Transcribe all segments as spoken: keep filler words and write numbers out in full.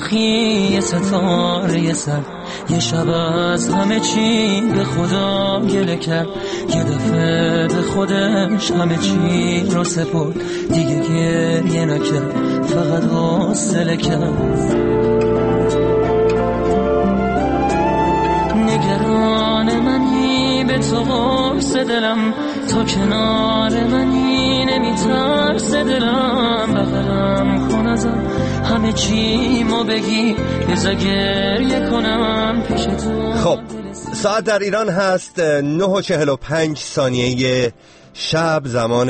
تلخی یه ستاره سر، یه شب از همه چی به خدا گله کرد، یه دفعه به خودش همه چی رو سپرد، دیگه گریه نکرد فقط حوصله کرد. نگران منی به تو قرص دلم، تو کنار منی نمیترس دلم، بغلم کن ازم همه چی مو بگی بزا گریه کنم پیش تو. خب ساعت در ایران هست نه و چهل و پنج ثانیه شب، زمان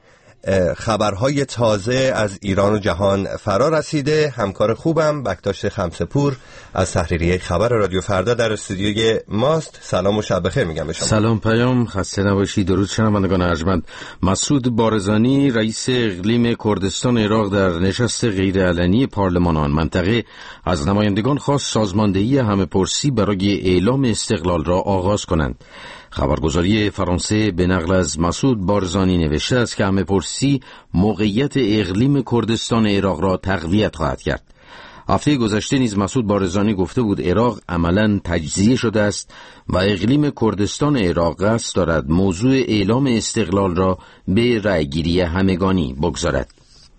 خبرهای تازه از ایران و جهان فرا رسیده. همکار خوبم بکتاش خمسه‌پور از تحریریه خبر رادیو فردا در استودیوی ماست. سلام و شب بخیر میگم به شما. سلام پیام، خسته نباشی. درود شنوندگان ارجمند. مسعود بارزانی رئیس اقلیم کردستان عراق در نشست غیرعلنی پارلمان آن منطقه از نمایندگان خواست سازماندهی همه‌پرسی برای اعلام استقلال را آغاز کنند. خبرگزاری فرانسه به نقل از مسعود بارزانی نوشته است که همه‌پرسی موقعیت اقلیم کردستان عراق را تقویت خواهد کرد. هفته گذشته نیز مسعود بارزانی گفته بود عراق عملاً تجزیه شده است و اقلیم کردستان عراق قصد دارد موضوع اعلام استقلال را به رأیگیری همگانی بگذارد.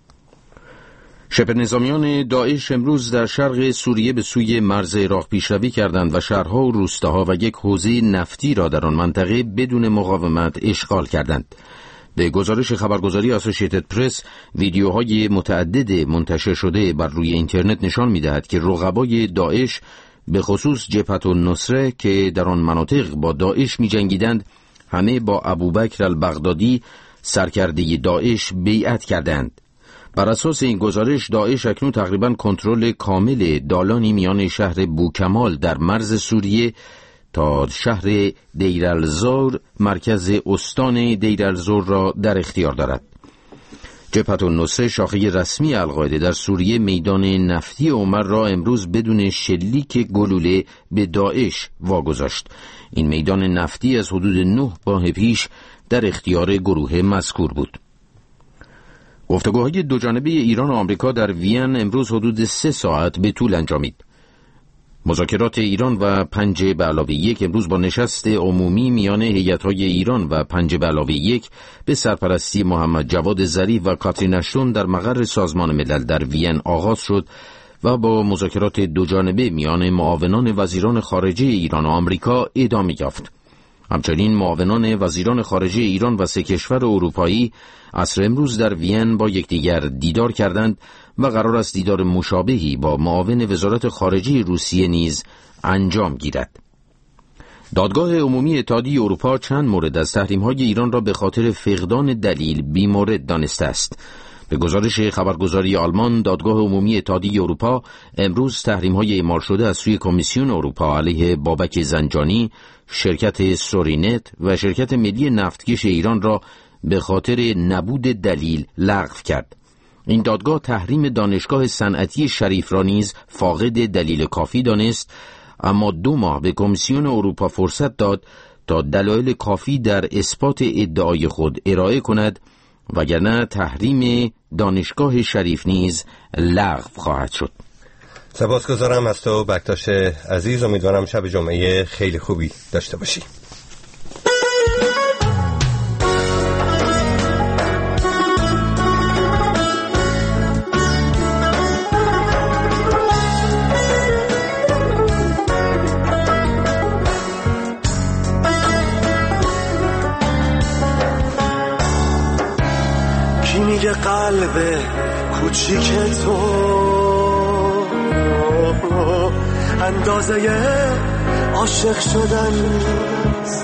شبه نظامیان داعش امروز در شرق سوریه به سوی مرز عراق پیشروی کردند و شهرها و روستاها و یک حوزه نفتی را در آن منطقه بدون مقاومت اشغال کردند. به گزارش خبرگزاری اسوسییتد پرس، ویدیوهای متعدد منتشر شده بر روی اینترنت نشان می‌دهد که رقبای داعش به خصوص جبهة النصره که در آن مناطق با داعش می‌جنگیدند، همه با ابوبکر البغدادی سرکرده داعش بیعت کردند. بر اساس این گزارش داعش اکنون تقریباً کنترل کامل دالانی میان شهر بوکمال در مرز سوریه تا شهر دیرالزور مرکز استان دیرالزور را در اختیار دارد. جبهة النصره شاخه رسمی القاعده در سوریه میدان نفتی عمر را امروز بدون شلیک گلوله به داعش واگذاشت. این میدان نفتی از حدود نه ماه پیش در اختیار گروه مذکور بود. گفتگوهای دوجانبه ایران و آمریکا در وین امروز حدود سه ساعت به طول انجامید. مذاکرات ایران و پنجه به علاوه یک امروز با نشست عمومی میان هیئت‌های ایران و پنجه به علاوه یک به سرپرستی محمد جواد ظریف و کاترین اشتون در مقر سازمان ملل در وین آغاز شد و با مذاکرات دوجانبه میان معاونان وزیران خارجه ایران و آمریکا ادامه یافت. همچنین معاونان وزیران خارجه ایران و سه کشور اروپایی عصر امروز در وین با یکدیگر دیدار کردند و قرار است دیدار مشابهی با معاون وزارت خارجه روسیه نیز انجام گیرد. دادگاه عمومی اتحادیه اروپا چند مورد از تحریم‌های ایران را به خاطر فقدان دلیل بی‌مورد دانسته است. به گزارش خبرگزاری آلمان، دادگاه عمومی اتحادیه اروپا امروز تحریم‌های اعمال شده از سوی کمیسیون اروپا علیه بابک زنجانی، شرکت سورینت و شرکت ملی نفتکش ایران را به خاطر نبود دلیل لغو کرد. این دادگاه تحریم دانشگاه صنعتی شریف را نیز فاقد دلیل کافی دانست، اما دو ماه به کمیسیون اروپا فرصت داد تا دلایل کافی در اثبات ادعای خود ارائه کند، وگرنه تحریم دانشگاه شریف نیز لغو خواهد شد. سپاسگزارم از تو بکتاش عزیز. امیدوارم شب جمعه خیلی خوبی داشته باشی. کی میگه قلب کوچیک تو اندازه عاشق شدن نیست؟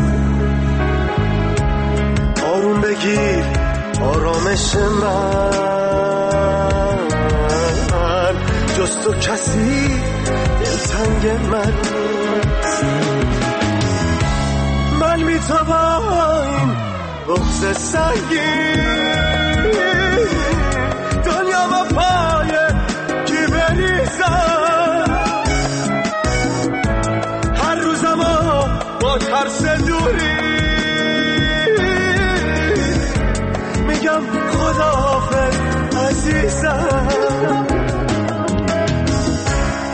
آروم بگیر آرامش من، جز تو کسی دلتنگ من نیست. من بی تو با این بغض سنگین دنیا با پای کی بریزم، هر روزم با ترس دوری میگم خداحافظ عزیزم.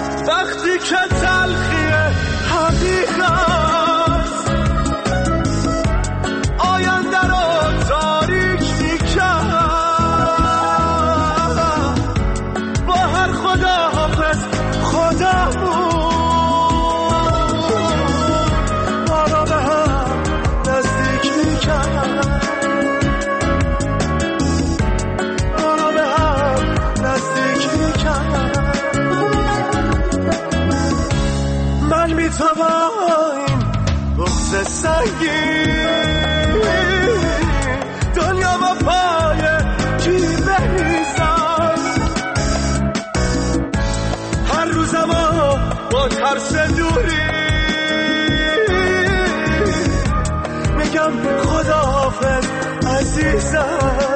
مثل سنگی دنیا با پای کی بریزم هر روزم با ترس دوری میگم خداحافظ عزیزم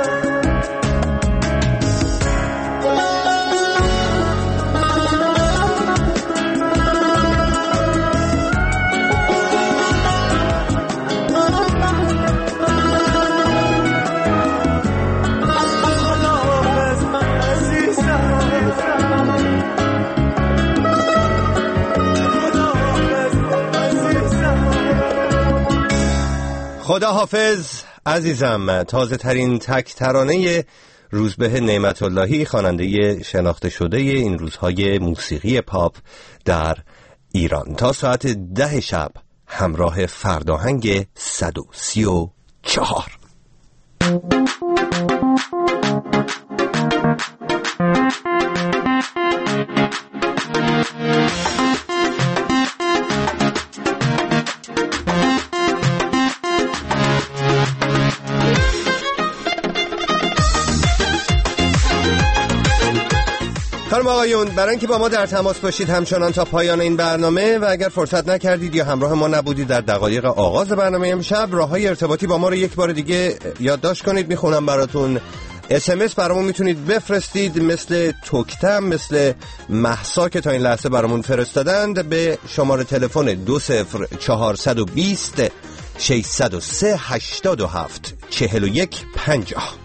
خدا حافظ عزیزم. تازه ترین تک ترانه روزبه نعمت اللهی، خواننده شناخته شده این روزهای موسیقی پاپ در ایران، تا ساعت ده شب همراه فرداهنگ صد و سی و چهار. خانم آقایون، برای اینکه با ما در تماس باشید همچنان تا پایان این برنامه و اگر فرصت نکردید یا همراه ما نبودید در دقایق آغاز برنامه امشب، راههای ارتباطی با ما رو یک بار دیگه یادداشت کنید، میخونم براتون. اس ام اس برامون میتونید بفرستید، مثل توکتم، مثل مهسا که تا این لحظه برامون فرستادند، به شماره تلفن دو صفر چهارصد و بیست ششصد و سه هشتاد و هفت چهل و یک پنجاه.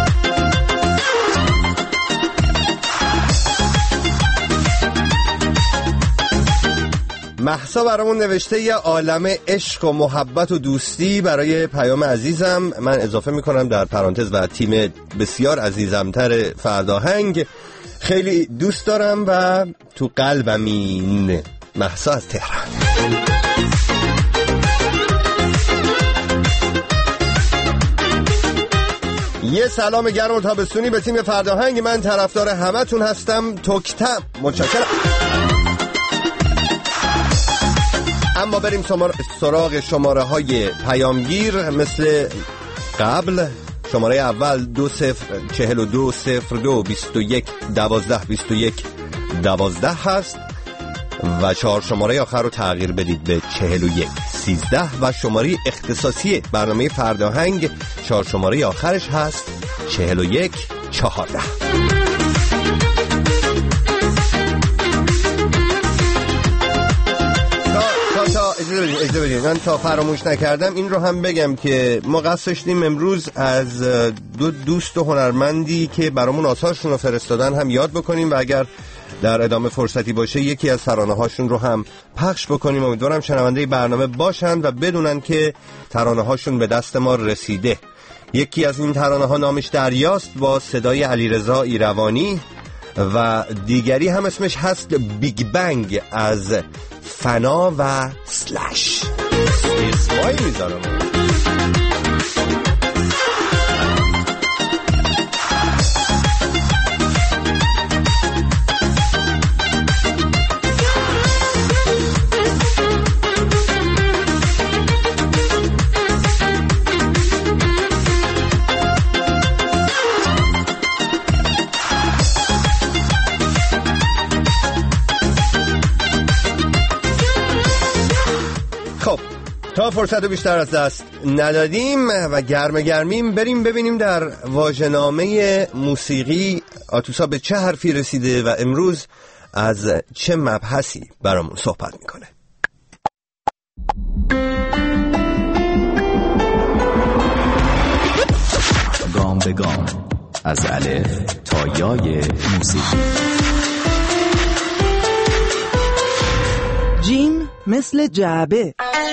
مهسا برامون نوشته یه عالم عشق و محبت و دوستی برای پیام عزیزم، من اضافه میکنم در پرانتز و تیم بسیار عزیزمتر فرداهنگ، خیلی دوست دارم و تو قلبمین. مهسا از تهران. یه سلام گرم و تابستونی به تیم فرداهنگ، من طرفدار همتون هستم. توکتم. متشکرم. اما بریم سراغ شماره های پیامگیر. مثل قبل شماره اول دو صفر چهل و دو صفر دو بیست و یک دوازده بیست و یک دوازده هست و چهار شماره آخر رو تغییر بدید به چهل و یک سیزده و شماره اختصاصی برنامه فرداهنگ چهار شماره آخرش هست چهل و یک چهارده. اجازه بدید من تا فراموش نکردم این رو هم بگم که ما قصد داشتیم امروز از دو دوست و هنرمندی که برامون آثارشون رو فرستادن هم یاد بکنیم و اگر در ادامه فرصتی باشه یکی از ترانه هاشون رو هم پخش بکنیم. امیدوارم شنونده برنامه باشن و بدونن که ترانه هاشون به دست ما رسیده. یکی از این ترانه ها نامش دریاست با صدای علیرضا ایروانی و دیگری هم اسمش هست بیگ بنگ از فنا و سلش. اسمایی میذارم. تا فرصت رو بیشتر از دست ندادیم و گرم گرمیم، بریم ببینیم در واژه‌نامه موسیقی آتوسا به چه حرفی رسیده و امروز از چه مبحثی برامون صحبت میکنه. گام به گام از الف تا یای موسیقی. جیم مثل جعبه.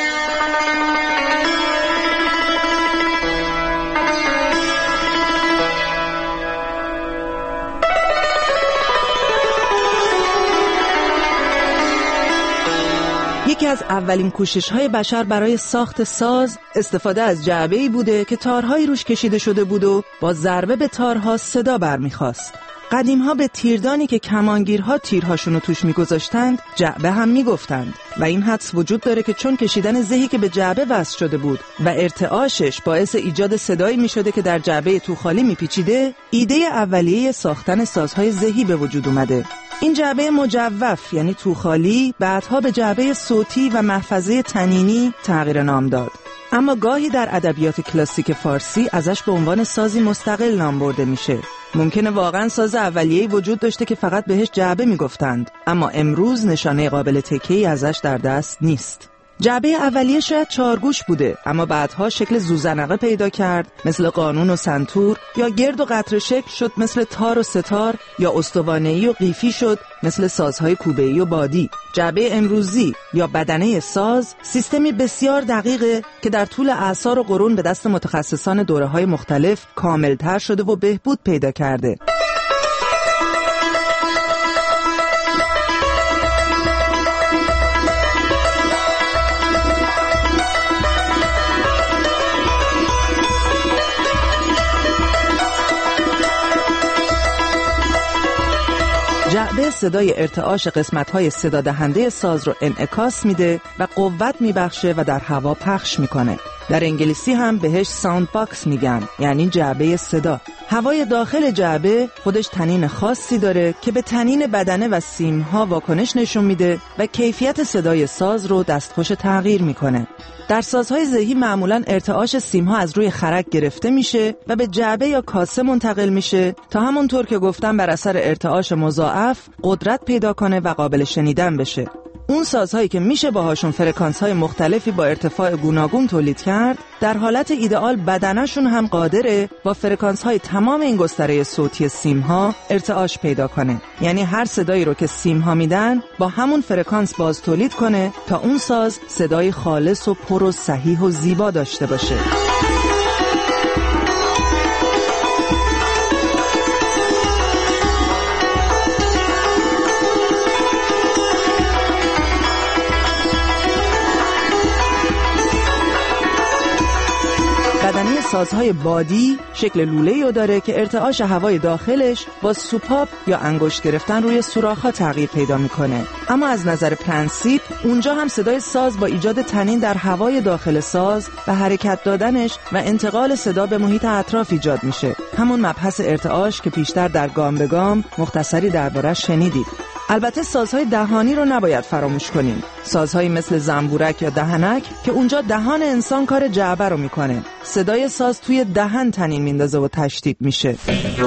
یکی از اولین کوشش‌های بشر برای ساخت ساز استفاده از جعبه‌ای بوده که تارهایی روش کشیده شده بود و با ضربه به تارها صدا برمیخواست. قدیم‌ها به تیردانی که کمانگیرها تیرهاشونو توش می‌گذاشتند جعبه هم می‌گفتند و این حدس وجود داره که چون کشیدن زهی که به جعبه وصل شده بود و ارتعاشش باعث ایجاد صدایی می‌شده که در جعبه توخالی می‌پیچیده، ایده اولیه ساختن سازهای زهی به وجود اومده. این جعبه مجوف یعنی توخالی بعدها به جعبه صوتی و محفظه طنینی تغییر نام داد. اما گاهی در ادبیات کلاسیک فارسی ازش به عنوان سازی مستقل نام برده میشه. ممکنه واقعا ساز اولیه‌ای وجود داشته که فقط بهش جعبه میگفتند، اما امروز نشانه قابل تکیه‌ای ازش در دست نیست. جعبه اولیه شاید چارگوش بوده، اما بعدها شکل زوزنقه پیدا کرد مثل قانون و سنتور، یا گرد و قطره شکل شد مثل تار و ستار، یا استوانه‌ای و قیفی شد مثل سازهای کوبه‌ای و بادی. جعبه امروزی یا بدنه ساز سیستمی بسیار دقیقه که در طول اعصار و قرون به دست متخصصان دوره‌های مختلف کاملتر شده و بهبود پیدا کرده. جعبه صدای ارتعاش قسمت‌های صدا دهنده ساز رو انعکاس میده و قوت میبخشه و در هوا پخش میکنه. در انگلیسی هم بهش ساوند باکس میگن، یعنی جعبه صدا. هوای داخل جعبه خودش طنین خاصی داره که به طنین بدنه و سیم‌ها واکنش نشون میده و کیفیت صدای ساز رو دستخوش تغییر میکنه. در سازهای زهی معمولاً ارتعاش سیم‌ها از روی خرک گرفته میشه و به جعبه یا کاسه منتقل میشه تا همونطور که گفتم بر اثر ارتعاش مضاعف قدرت پیدا کنه و قابل شنیدن بشه. اون سازهایی که میشه باهاشون فرکانس‌های مختلفی با ارتفاع گوناگون تولید کرد، در حالت ایدئال بدنشون هم قادره با فرکانس‌های تمام این گستره صوتی سیم‌ها ارتعاش پیدا کنه. یعنی هر صدایی رو که سیم‌ها میدن با همون فرکانس باز تولید کنه تا اون ساز صدای خالص و پر و صحیح و زیبا داشته باشه. بدنه سازهای بادی شکل لوله‌ای رو داره که ارتعاش هوای داخلش با سوپاپ یا انگشت گرفتن روی سوراخ‌ها تغییر پیدا میکنه. اما از نظر پرنسیپ اونجا هم صدای ساز با ایجاد طنین در هوای داخل ساز و حرکت دادنش و انتقال صدا به محیط اطراف ایجاد میشه. همون مبحث ارتعاش که پیشتر در گام به گام مختصری درباره‌اش شنیدید. البته سازهای دهانی رو نباید فراموش کنیم. سازهایی مثل زنبورک یا دهنک که اونجا دهان انسان کار جعبه رو میکنه. صدای ساز توی دهن طنین میندازه و تشدید میشه.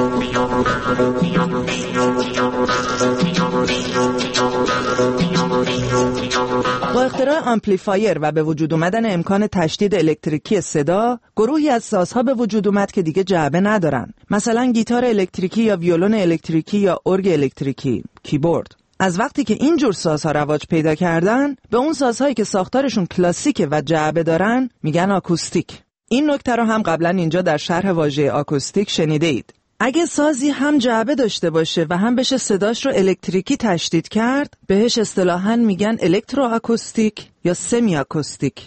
با اختراع آمپلیفایر و به وجود اومدن امکان تشدید الکتریکی صدا، گروهی از سازها به وجود اومد که دیگه جعبه ندارن. مثلا گیتار الکتریکی یا ویولون الکتریکی یا ارگ الکتریکی، کیبورد. از وقتی که این جور سازها رواج پیدا کردن، به اون سازهایی که ساختارشون کلاسیکه و جعبه دارن میگن آکوستیک. این نکته رو هم قبلا اینجا در شرح واژه آکوستیک شنیده اید. اگه سازی هم جعبه داشته باشه و هم بشه صداش رو الکتریکی تشدید کرد، بهش اصطلاحاً میگن الکترو آکوستیک یا سمی آکوستیک.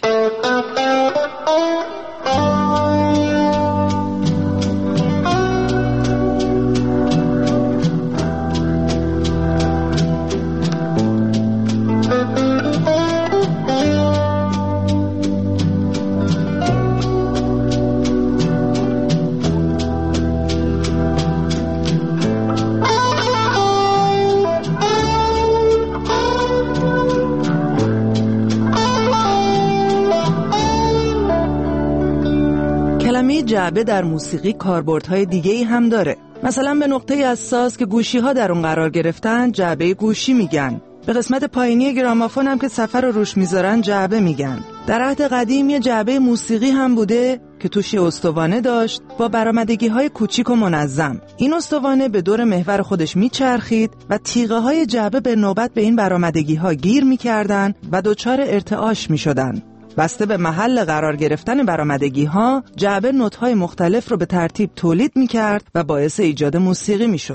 جعبه در موسیقی کاربردهای دیگه‌ای هم داره. مثلا به نقطه‌ای از ساز که گوشی‌ها در اون قرار گرفتن جعبه گوشی میگن. به قسمت پایینی گرامافون هم که صفر رو روش میذارن جعبه میگن. در عهد قدیم یه جعبه موسیقی هم بوده که توش استوانه داشت با برآمدگی‌های کوچیک و منظم. این استوانه به دور محور خودش میچرخید و تیغه‌های جعبه به نوبت به این برآمدگی‌ها گیر میکردن و دچار ارتعاش میشدن. بسته به محل قرار گرفتن برآمدگی‌ها، جعبه نوت‌های مختلف رو به ترتیب تولید می‌کرد و باعث ایجاد موسیقی می‌شد.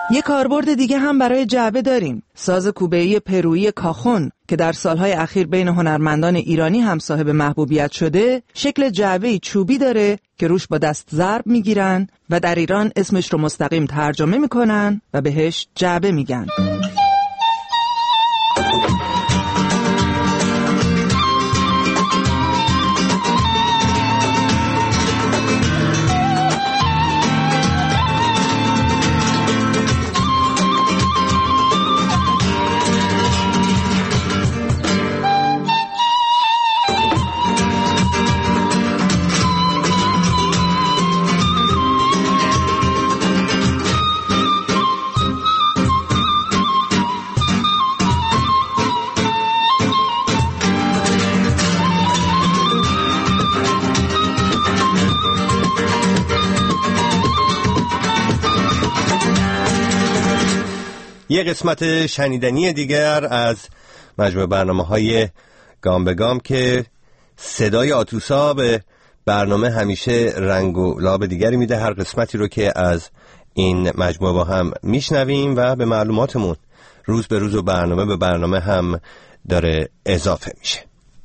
یه کاربرد دیگه هم برای جعبه داریم. ساز کوبه‌ای پرویی کاخون که در سالهای اخیر بین هنرمندان ایرانی هم صاحب محبوبیت شده، شکل جعبه‌ای چوبی داره که روش با دست ضرب میگیرن و در ایران اسمش رو مستقیم ترجمه میکنن و بهش جعبه میگن. یه قسمت شنیدنی دیگر از مجموعه برنامه‌های گام به گام که صدای آتوسا به برنامه همیشه رنگ و لاب دیگری میده. هر قسمتی رو که از این مجموعه با هم میشنویم و به معلوماتمون روز به روز و برنامه به برنامه هم داره اضافه میشه.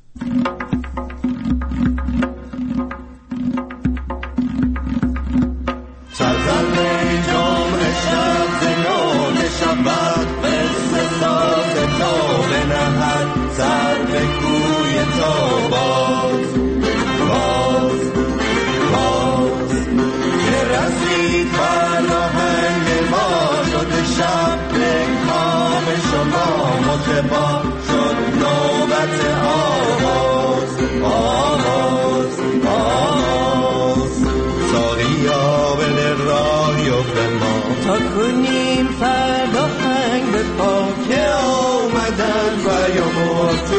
سر به کوی تو باز باز باز که رسید فرهنگ ما شد شب کام شما متبا شد نوبت آواز آواز آواز ساقیا بده راهی و به ما تا کنیم فرهنگ به پا که آمدن و یا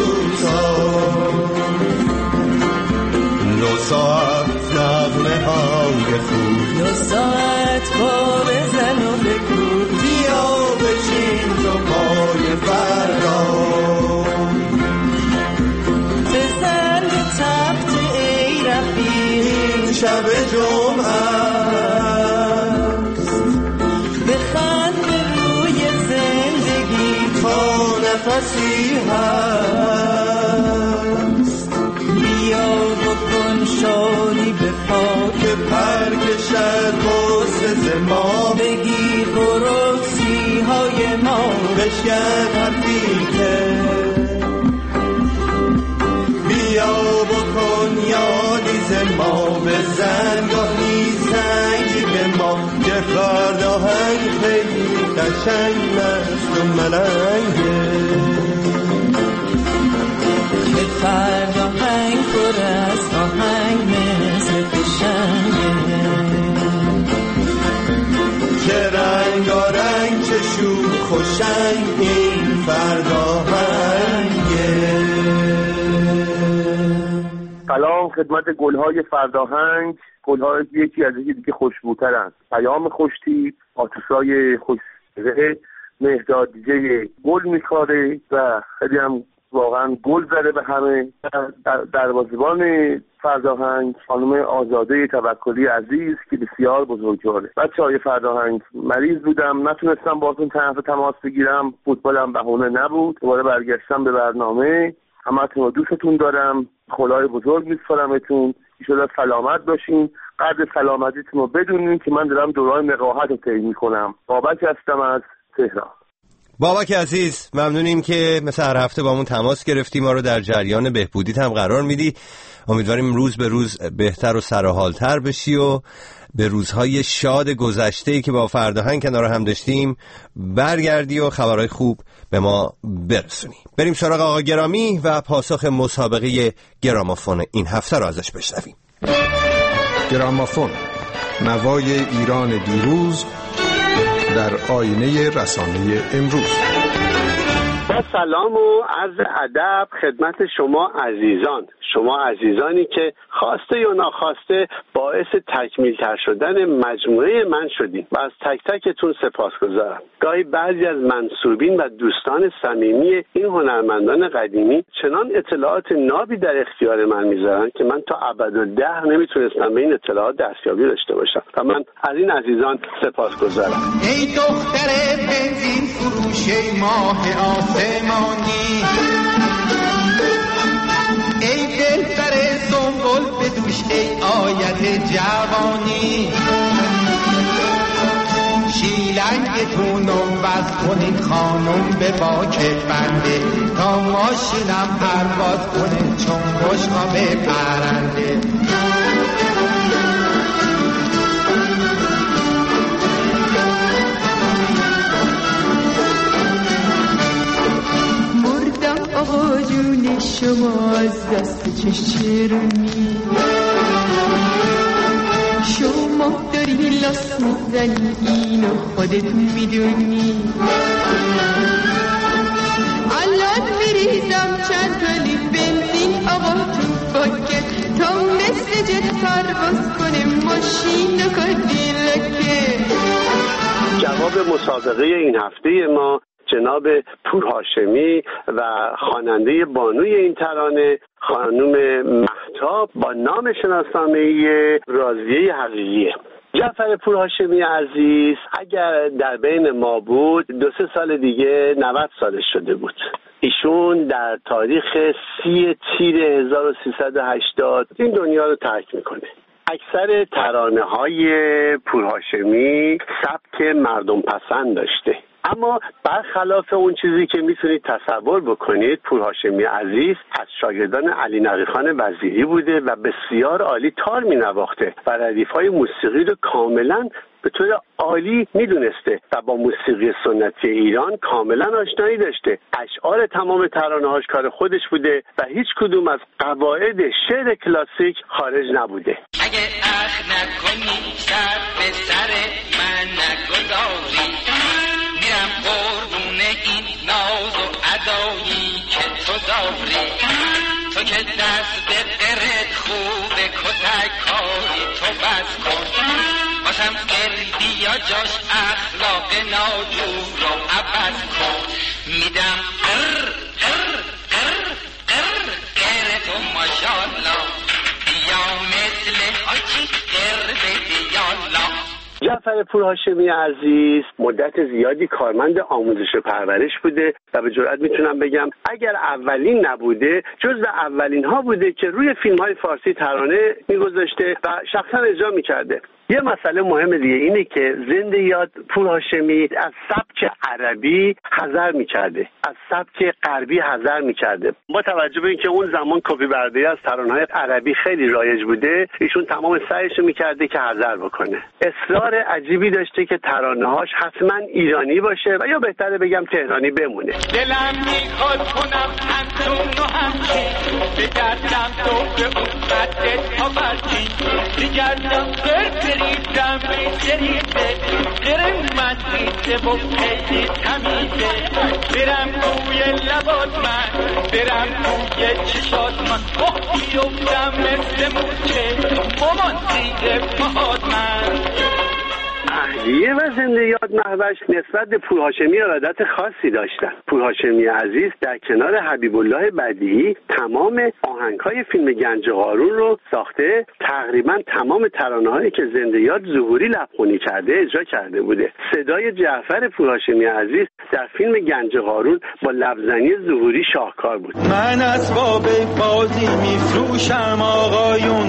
دو ساعت نغمه های خوب دو ساعت با بزن و بگو بیا بشین تو پای فردا بزن به تخت ای رفیق این شب جمعه است بخند به روی زندگی تا نفسی هست بیا بکن شادی به پا که پر کشد بسز ما بگیر برکسی های ما بشکن حرفی که بیا بکن یادی ز ما بزن گاهی سنگی به ما که فرهنگ خیلی قشنگ است و ملنگه که فرهنگ پر از آهنگ مثل قشنگه چه رنگارنگ چه شور خوشنگ این فرهنگه. سلام خدمت گلهای فرداهنگ. گل‌ها یکی از یکی دیگه خوشبوترند. پیام خوشتیپ، آتوسای خوش‌صدقه، مهداد دیجی گل میکاره و خیلی هم واقعا گل زده به همه. در دروازه‌بان فرداهنگ خانم آزاده توکلی عزیز که بسیار بزرگواره. بچه‌های فرداهنگ مریض بودم نتونستم باهاتون طرف تماس بگیرم، فوتبالم بهونه نبود. دوباره برگشتم به برنامه. همتون رو دوستتون دارم. خدای بزرگ میسپارمتون. ایشالا سلامت باشین. قدر سلامتیتون رو بدونین که من دارم دوران نقاهت رو طی میکنم. بابک هستم از تهران. بابک عزیز ممنونیم که مثل هر هفته با همون تماس گرفتی، ما رو در جریان بهبودیت هم قرار میدی. امیدواریم روز به روز بهتر و سرحالتر بشی و به روزهای شاد گذشته‌ای که با فرداهنگ کنار هم داشتیم برگردی و خبرهای خوب به ما برسونی. بریم سراغ آقا گرامی و پاسخ مسابقه گرامافون این هفته رو ازش بشنویم. گرامافون، نوای ایران دیروز در آینه رسانه امروز. با سلام و عرض ادب خدمت شما عزیزان، شما عزیزانی که خواسته یا ناخواسته باعث تکمیل تر شدن مجموعه من شدیم و از تک تکتون سپاسگزارم. گاهی بعضی از منسوبین و دوستان صمیمی این هنرمندان قدیمی چنان اطلاعات نابی در اختیار من میذارن که من تا ابدالدهر نمیتونستم به این اطلاعات دستیابی داشته باشم و من از این عزیزان سپاسگزارم. ای دختر بنزین فروش ماه آسمانی، ای دلبر سنبل به دوش، ای آیت جوانی، شیلنگتون رو بس کنید خانم به باکت بنده، تا ماشینم پرواز کنه چون بشقا به پرنده. آقا جون شما از دست چش چرونی، شما داری لاس میزنی اینو خودت میدونی. الان بریزم چند تالی بنزین آقا تو باکت، تا مثل جت پرواز کنه ماشین و کادیلاکه. جواب مسابقه این هفته ما جناب پور هاشمی و خواننده بانوی این ترانه خانم مهتاب با نام شناسنامه‌ای راضیه حقیقیه. جعفر پور هاشمی عزیز اگر در بین ما بود دو سه سال دیگه نود سالش شده بود. ایشون در تاریخ سی تیر هزار و سیصد و هشتاد این دنیا رو ترک میکنه. اکثر ترانه های پور هاشمی سبک مردم پسند داشته، اما برخلاف اون چیزی که میتونید تصور بکنید، پور هاشمی عزیز از شاگردان علی نقیخان وزیری بوده و بسیار عالی تار مینواخته و ردیف‌های موسیقی رو کاملا به طور عالی میدونسته و با موسیقی سنتی ایران کاملا آشنایی داشته. اشعار تمام ترانه‌هاش کار خودش بوده و هیچ کدوم از قواعد شعر کلاسیک خارج نبوده. اگه اخ نکنی سر به سر من نگذاری، میرم قربون این ناز و ادایی که تو داری. تو که دست به قرد خوبه کتک کاری تو بس کن، باشم گردی یا جاش اخلاق ناجور رو عوض کن. میدم قر قر قر قر قر تو ماشالله، بیا مثل حاجی قر بدی یالله. جعفر پور هاشمی عزیز مدت زیادی کارمند آموزش و پرورش بوده و به جرئت میتونم بگم اگر اولین نبوده جزو اولین ها بوده که روی فیلم های فارسی ترانه میگذاشته و شخصا اجرا میکرده. یه مسئله مهم دیگه اینه که زنده یاد پور هاشمی از سبک عربی حذر میکرده، از سبک غربی حذر میکرده. با توجه به اینکه اون زمان کپی برداری از ترانه‌های عربی خیلی رایج بوده، ایشون تمام سعیش میکرده که حذر بکنه. اصرار عجیبی داشته که ترانه‌هاش حتما ایرانی باشه و یا بهتره بگم تهرانی بمونه. دلم میخواد کنم انتون و همچین، بگردم تو به اون قدت ها بردین، بگردم بر بریدم بریده قرم من ریده و پیدی تمیده، برم توی لبات من، برم توی چشات من، اوه بیفتم مثل موچه مامان زیر پاهات من. اهلیه و زنده یاد محوش نسبت به پور هاشمی ارادت خاصی داشتن. پور هاشمی عزیز در کنار حبیب الله بدیعی تمام آهنگ‌های فیلم گنج قارون رو ساخته، تقریبا تمام ترانه‌هایی که زنده یاد ظهوری لبخونی کرده اجرا کرده بوده. صدای جعفر پور هاشمی عزیز در فیلم گنج قارون با لبزنی ظهوری شاهکار بود. من اسباب بازی میفروشم آقایون،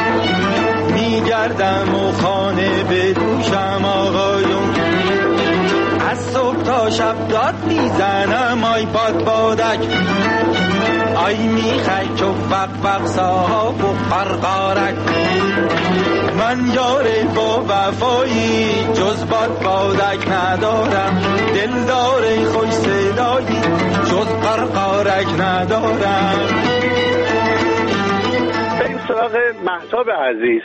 میگردم و خانه بدوشم آقایون، از صبح تا شب داد میزنم آی باد بادک، آی میخی که وق وق صاحب و قرقارک. من یار با وفایی جز باد بادک ندارم، دلدار خوش صدایی جز قرقارک ندارم. بریم سراغ مهتاب عزیز.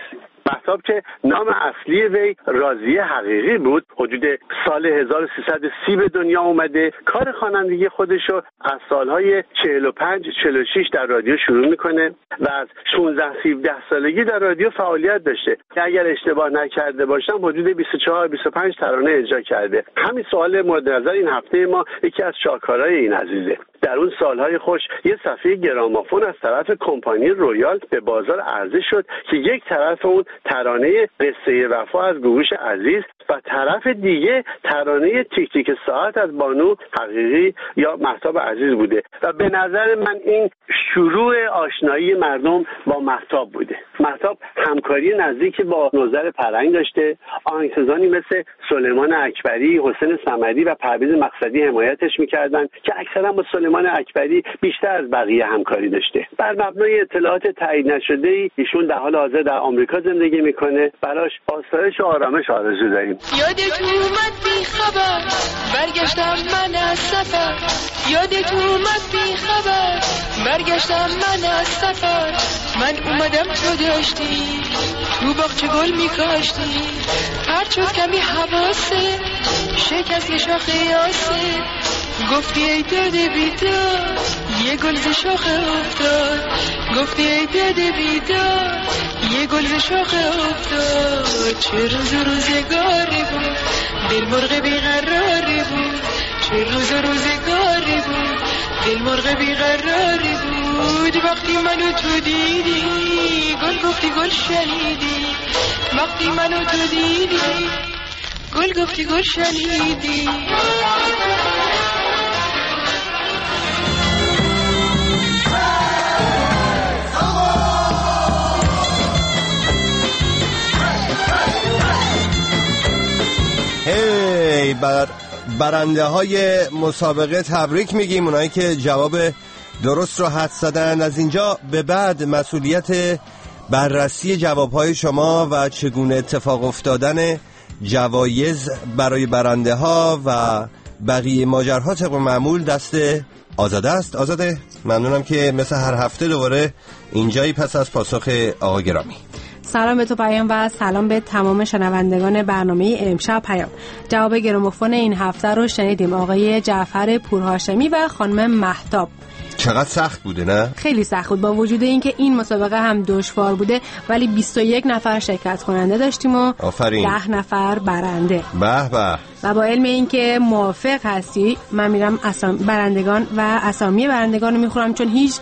مهتاب که نام اصلی وی راضیه حقیقی بود، حدود سال هزار و سیصد و سی به دنیا اومده. کار خوانندگی خودشو از سالهای چهل و پنج چهل و شش در رادیو شروع میکنه و از شانزده سیزده سالگی در رادیو فعالیت داشته که اگر اشتباه نکرده باشم حدود بیست و چهار بیست و پنج ترانه اجرا کرده. همین سوال مورد نظر این هفته ما یکی از شاهکارهای این عزیزه. در اون سالهای خوش یه صفحه گرامافون از طرف کمپانی رویال به بازار عرضه شد که یک طرف اون ترانه قصه وفا از گوگوش عزیز و طرف دیگه ترانه تیک تیک ساعت از بانو حقیقی یا مهتاب عزیز بوده و به نظر من این شروع آشنایی مردم با مهتاب بوده. مهتاب همکاری نزدیک با نوذر پرنگ داشته، آهنگسازانی مثل سلیمان اکبری، حسین صمدی و پرویز مقصدی حمایتش میکردن که اکثرا با سلیمان اکبری بیشتر از بقیه همکاری داشته. بر مبنای اطلاعات تایید نشده‌ای ایشون در حال حاضر در آمریکا زندگی میکنه. براش آسایش و آرامش آرزو داریم. یادت اومد بی خبر برگشتم من از سفر، یادت اومد بی خبر برگشتم من از سفر، من اومدم تو داشتی تو باغچه گل میکاشتی، هر چود کمی حواسه شکست یه شاخه یاسه، گفتی ای داده بیدار یه گل ز شاخه افتاد، گفتی ای داده بیدار یه گل ز شاخه افتاد، چه روز و روزگاری بود دل مرغ بیقراری بود، چه روز و روزگاری بود دل مرغ بیقراری بود، وقتی منو تو دیدی گل گفتی گل شنیدی، وقتی منو تو دیدی گل گفتی گل شنیدی. هی بر برنده های مسابقه تبریک میگیم، اونایی که جواب درست رو حدس زدن. از اینجا به بعد مسئولیت بررسی جوابهای شما و چگونه اتفاق افتادن جوایز برای برنده ها و بقیه ماجرها طبق معمول دست آزاده است. آزاده ممنونم که مثل هر هفته دوباره اینجایی پس از پاسخ آقا گرامی. سلام به تو پیام و سلام به تمام شنوندگان برنامه امشب پیام. جواب گرامافون این هفته رو شنیدیم، آقای جعفر پورهاشمی و خانم مهتاب. چقدر سخت بوده نه؟ خیلی سخت بود، با وجود اینکه این مسابقه هم دشوار بوده ولی بیست و یک نفر شرکت کننده داشتیم و آفرین. ده نفر برنده. به به. و با علم اینکه موافق هستی من میرم اسام برندگان و اسامی برندگان رو میخورم، چون هیچ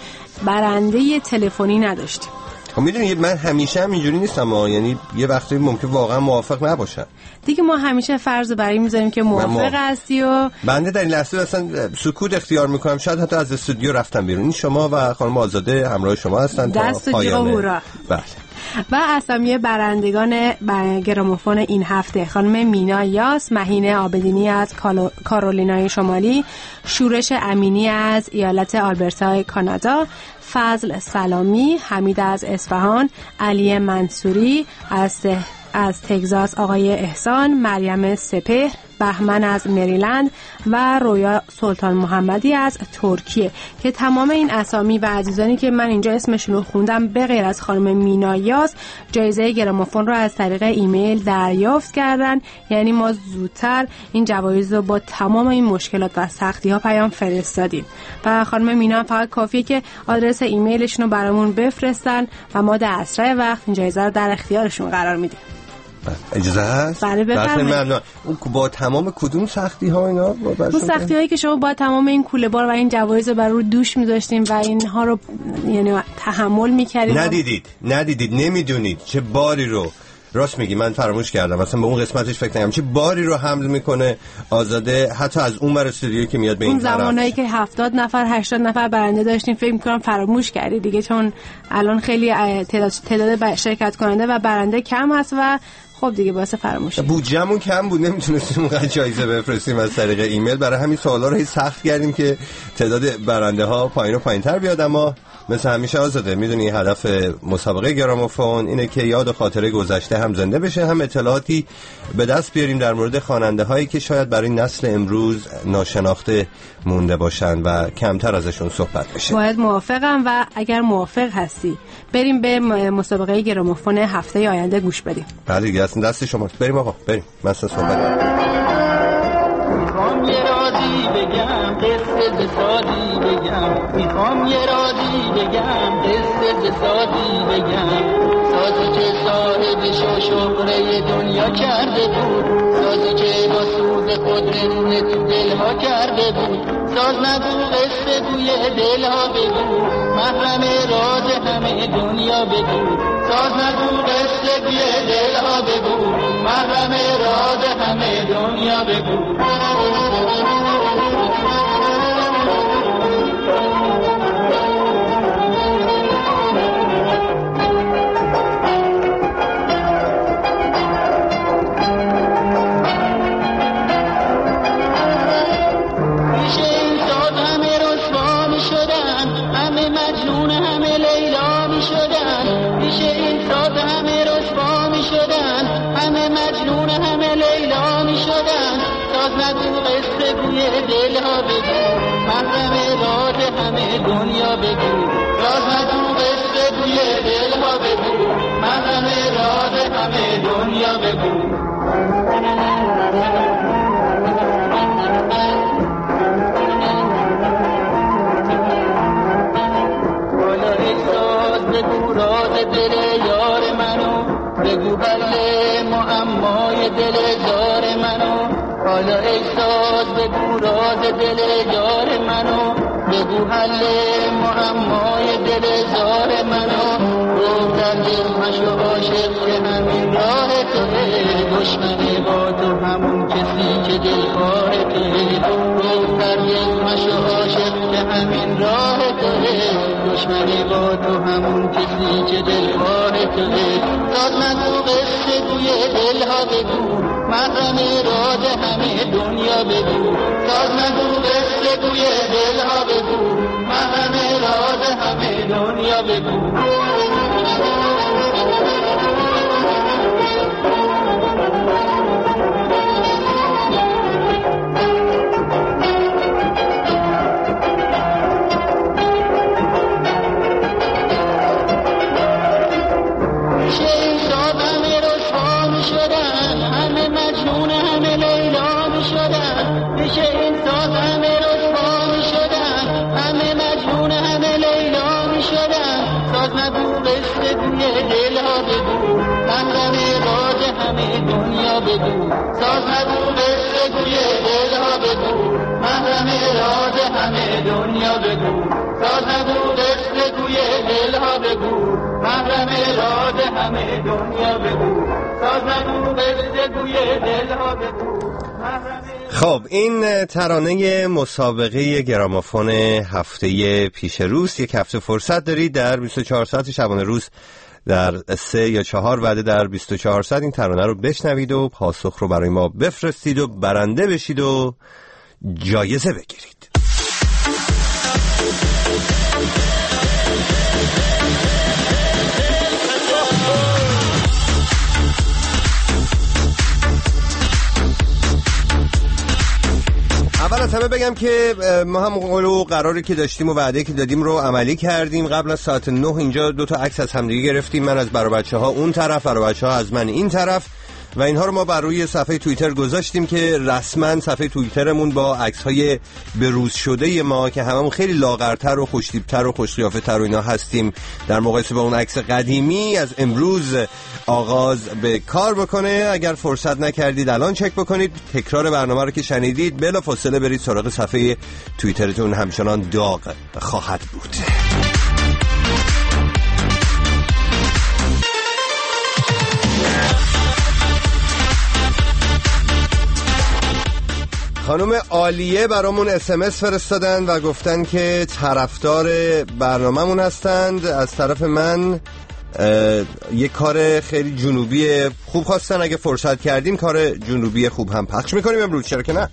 برنده تلفنی نداشتیم. خب میدونی من همیشه هم اینجوری نیستم ها، یعنی یه وقتی ممکن واقعا موافق نباشم دیگه. ما همیشه فرض برای میذاریم که موافق هستی و بنده در این لحظه اصلا سکوت اختیار میکنم، شاید حتی از استودیو رفتم بیرون. این شما و خانم آزاده همراه شما هستن تا پایان. بله. و اسامی برندگان گرامافون این هفته: خانم مینا یاس، مهینه عابدینی از کارولینای شمالی، شورش امینی از ایالت آلبرتا کانادا، فضل سلامی، حمید از اصفهان، علی منصوری از از تگزاس، آقای احسان، مریم سپهر، بهمن از مریلند و رویا سلطان محمدی از ترکیه که تمام این اسامی و عزیزانی که من اینجا اسمشون رو خوندم به غیر از خانم مینا یاس جایزه گرامافون رو از طریق ایمیل دریافت کردن. یعنی ما زودتر این جوایز رو با تمام این مشکلات و سختی ها پیام فرستادیم و خانم مینا فقط کافیه که آدرس ایمیلشون رو برامون بفرستن و ما در اسرع وقت این جایزه رو در اختیارشون قرار میدیم. اجازه هست؟ بله بفرمایید. اون با تمام کدوم سختی ها اینا؟ اون سختی هایی که شما با تمام این کوله بار و این جوایز رو بر رو دوش می‌ذاشتیم و اینها رو یعنی تحمل می‌کردیم. ندیدید ندیدید نمیدونید چه باری رو، راست میگی من فراموش کردم اصلا به اون قسمتش فکر نکردم، چه باری رو حمل میکنه آزاده حتی از اون ور استودیویی که میاد به این طرف. اون زمانایی که هفتاد نفر هشتاد نفر برنده داشتیم فکر میکنم فراموش کردی دیگه، چون الان خیلی تعداد تعداد شرکت کننده و برنده کم هست و خب دیگه واسه فراموش. بودجه‌مون کم بود، نمیتونستیم اونقدر جایزه بفرستیم از طریق ایمیل، برای همین سوالا رو سخت کردیم که تعداد برنده ها پایین و پایین‌تر بیاد، اما مثل همیشه آزاده، میدونی هدف مسابقه گرامافون اینه که یاد و خاطره گذشته هم زنده بشه، هم اطلاعاتی به دست بیاریم در مورد خواننده هایی که شاید برای نسل امروز ناشناخته مونده باشن و کمتر ازشون صحبت بشه. باید موافقم و اگر موافق هستی بریم به مسابقه گرامافون هفته آینده گوش بدیم. بله دیگه، اصلا دست شماست. بریم آقا، بریم. مثلا صحبت میخوام یه رازی بگم، قصه ز سادی بگم. میخوام یه رازی بگم، قصه ز سادی بگم. سازی که صاحب شو شغله دنیا کرده بود، سازی که با سوز خود رسونه تو دلها کرده بود. ساز نگو قصه گوی دلها بگو، محرم راز همه دنیا بگو. ساز نگو قصه گوی دلها بگو، محرم راز همه دنیا بگو. دلها بگو، محرم راز همه دنیا بگو. راز نگو قصه گوی دلها بگو، محرم راز همه دنیا بگو. حالا احساس بگو راز دل یار منو، بگو حل معمای دل زار منو. حالا احساس بگو راز دل یار منو، بگو حل معمای دل زار منو. گفتم دلمشو عاشق که همین راه توه، دشمن با تو همون کسی که دلخواه توه. گفتم دلمشو عاشق که همین راه توه، دشمن با تو همون کسی که دلخواه توه. ساز نگو قصه گوی دلها بگو، محرم راز همه دنیا بگو. ساز نگو قصه گوی دلها بگو، محرم راز همه دنیا بگو. ساز نگو قصه گوی دلها بگو، محرم راز همه دنیا بگو. ساز نگو قصه گوی دلها بگو، محرم راز همه دنیا بگو. ساز نگو قصه گوی دلها بگو. خب این ترانه مسابقه گرامافون هفته پیش روز. یک هفته فرصت دارید در بیست و چهار ساعت شبانه روز در سه یا چهار وعده در بیست و چهار ساعت این ترانه رو بشنوید و پاسخ رو برای ما بفرستید و برنده بشید و جایزه بگیرید. اول از همه بگم که ما هم قول و قراری که داشتیم و وعده که دادیم رو عملی کردیم. قبل از ساعت نه اینجا دو تا عکس از همدیگه گرفتیم، من از برا بچه ها اون طرف، برا بچه ها از من این طرف، و اینها رو ما بر روی صفحه توییتر گذاشتیم که رسما صفحه توییترمون با عکس‌های بروز شده ما که هممون خیلی لاغرتر و خوش‌تیپ‌تر و خوش‌قیافتر و اینا هستیم در مقایسه با اون عکس قدیمی، از امروز آغاز به کار بکنه. اگر فرصت نکردید الان چک بکنید، تکرار برنامه رو که شنیدید بلافاصله برید سراغ صفحه توییترتون، همچنان داغ خواهد بود. خانم عالیه برامون اس ام اس فرستادن و گفتن که طرفدار برنامه‌مون هستند. از طرف من یه کار خیلی جنوبی خوب خواستن، اگه فرصت کردیم کار جنوبی خوب هم پخش میکنیم امروز، چرا که نه؟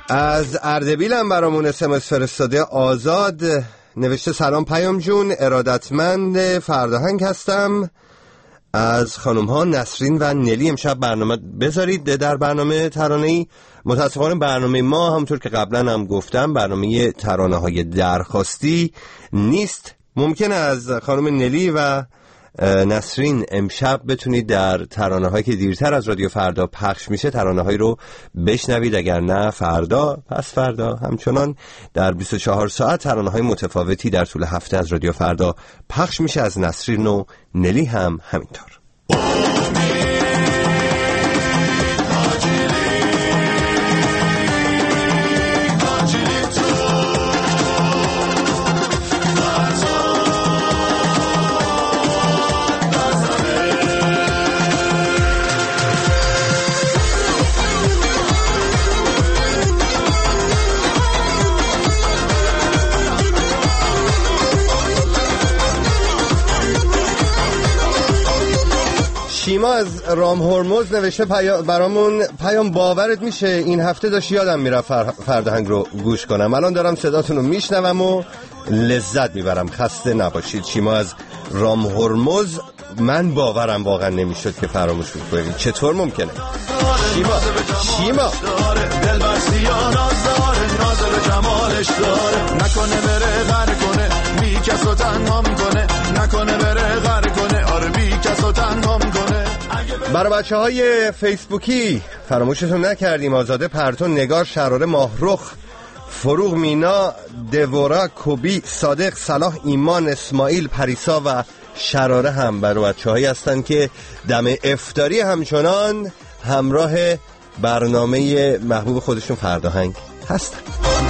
از اردبیل هم برامون اسمس فرستاده آزاد، نوشته سلام پیام جون، ارادتمند فرداهنگ هستم. از خانم ها نسرین و نلی امشب برنامه بذارید در برنامه ترانه‌ای. متاسفانه برنامه ما همونطور که قبلا هم گفتم برنامه ترانه های درخواستی نیست. ممکنه از خانم نلی و نسرین امشب بتونید در ترانه هایی که دیرتر از رادیو فردا پخش میشه ترانه هایی رو بشنوید، اگر نه فردا پس فردا همچنان در بیست و چهار ساعت ترانه های متفاوتی در طول هفته از رادیو فردا پخش میشه. از نسرین و نلی هم همینطور. شیما از رام هرمز نوشته پیا... برامون پیام باورت میشه این هفته داشت یادم میره فر... فرداهنگ رو گوش کنم، الان دارم صداتون رو میشنوم و لذت میبرم، خسته نباشید. شیما از رام هرمز، من باورم واقعا نمیشد که فراموش کنید. چطور ممکنه؟ شیما شیما دل برسیا نازداره، نازل جمالش داره، نکنه بره غر کنه بی کسو تنها میکنه، نکنه بره غر کنه آره بی کسو تنها میکنه. برای بچه های فیسبوکی فراموشتون نکردیم، آزاده پرتون، نگار، شراره، ماهرخ، فروغ، مینا، دورا، کوبی، صادق، صلاح، ایمان، اسماعیل، پریسا و شراره هم برای بچه هایی هستن که دم افطاری همچنان همراه برنامه محبوب خودشون فرداهنگ هستن.